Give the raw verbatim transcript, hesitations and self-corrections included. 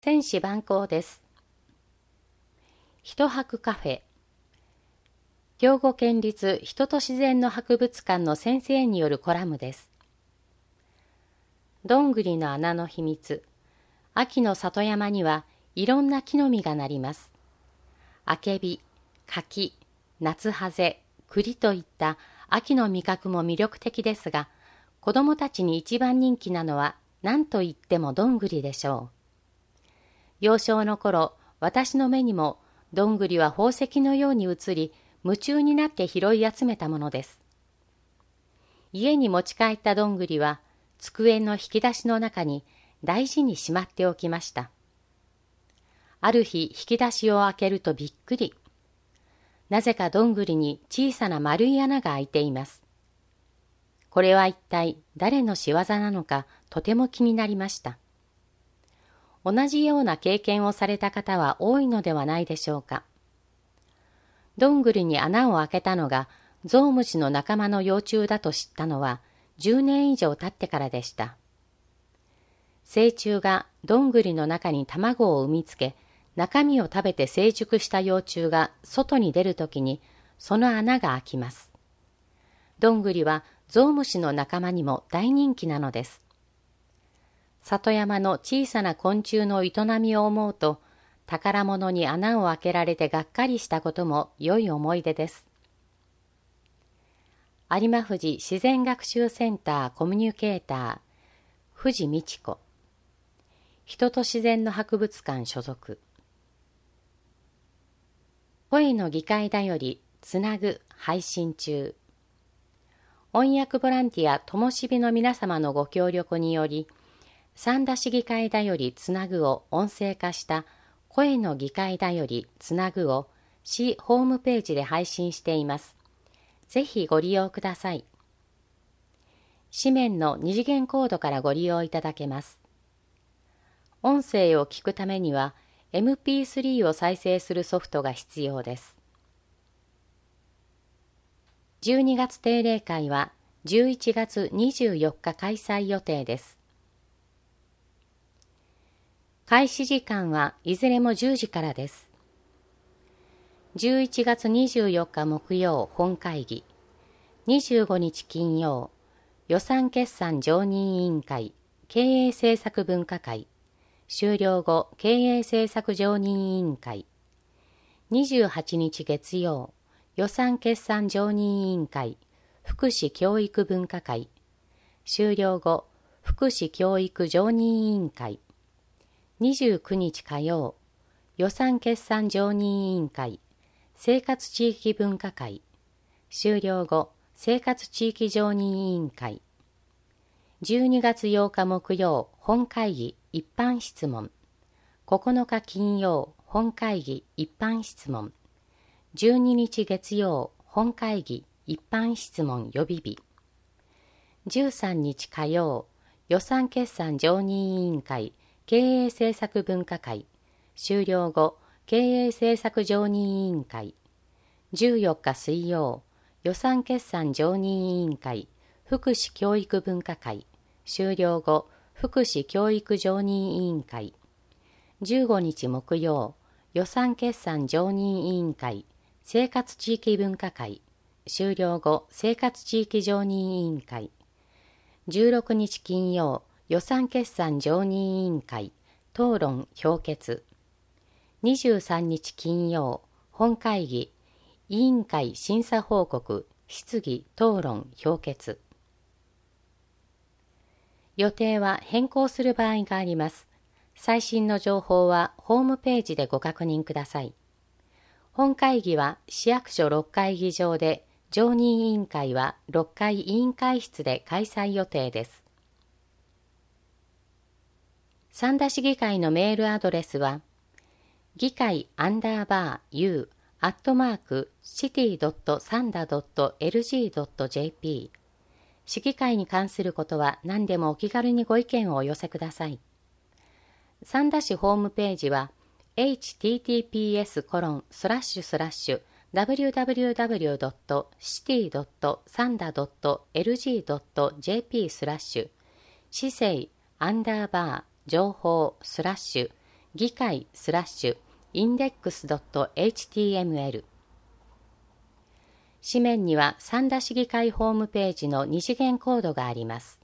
千子万考です。一泊カフェ。兵庫県立人と自然の博物館の先生によるコラムです。どんぐりの穴の秘密。秋の里山にはいろんな木の実がなります。あけび、柿、夏ハゼ、栗といった秋の味覚も魅力的ですが、子どもたちに一番人気なのは何といってもどんぐりでしょう。幼少の頃、私の目にもどんぐりは宝石のように映り、夢中になって拾い集めたものです。家に持ち帰ったどんぐりは、机の引き出しの中に大事にしまっておきました。ある日、引き出しを開けるとびっくり。なぜかどんぐりに小さな丸い穴が開いています。これは一体誰の仕業なのか、とても気になりました。同じような経験をされた方は多いのではないでしょうか。どんぐりに穴を開けたのがゾウムシの仲間の幼虫だと知ったのはじゅうねん以上経ってからでした。成虫がどんぐりの中に卵を産みつけ、中身を食べて成熟した幼虫が外に出るときにその穴が開きます。どんぐりはゾウムシの仲間にも大人気なのです。里山の小さな昆虫の営みを思うと、宝物に穴を開けられてがっかりしたことも良い思い出です。有馬富士自然学習センターコミュニケーター、藤美智子。人と自然の博物館所属。声の議会だよりつなぐ配信中。音訳ボランティアともしびの皆様のご協力により、三田市議会だよりつなぐを音声化した声の議会だよりつなぐを市ホームページで配信しています。ぜひご利用ください。紙面の二次元コードからご利用いただけます。音声を聞くためには エムピースリー を再生するソフトが必要です。じゅうにがつ定例会はじゅういちがつにじゅうよっか開催予定です。開始時間はいずれもじゅうじからです。じゅういちがつにじゅうよっか木曜本会議、にじゅうごにち金曜予算決算常任委員会経営政策分科会、終了後経営政策常任委員会、にじゅうはちにち月曜予算決算常任委員会福祉教育分科会、終了後福祉教育常任委員会、にじゅうくにち火曜予算決算常任委員会生活地域分科会、終了後生活地域常任委員会、じゅうにがつようか木曜本会議一般質問、ここのか金曜本会議一般質問、じゅうににち月曜本会議一般質問予備日、じゅうさんにち火曜予算決算常任委員会経営政策分科会、終了後経営政策常任委員会、じゅうよっか水曜予算決算常任委員会福祉教育分科会、終了後福祉教育常任委員会、じゅうごにち木曜予算決算常任委員会生活地域分科会、終了後生活地域常任委員会、じゅうろくにち金曜予算決算常任委員会討論評決、にじゅうさんにち金曜本会議委員会審査報告質疑討論評決。予定は変更する場合があります。最新の情報はホームページでご確認ください。本会議は市役所ろっかい議場で、常任委員会はろっかい委員会室で開催予定です。三田市議会のメールアドレスは、議会アンダーバー U アットマークシティドットサンダドットエルジードットジェーピー。市議会に関することは何でもお気軽にご意見をお寄せください。三田市ホームページは、エイチティーティーピーエスコロンスラッシュスラッシュダブリューダブリューダブリュードットシティドットサンダドットエルジードットジェーピースラッシュ市政アンダーバー情報スラッシュ議会スラッシュインデックスドットエイチティーエムエル。紙面には三田市議会ホームページの二次元コードがあります。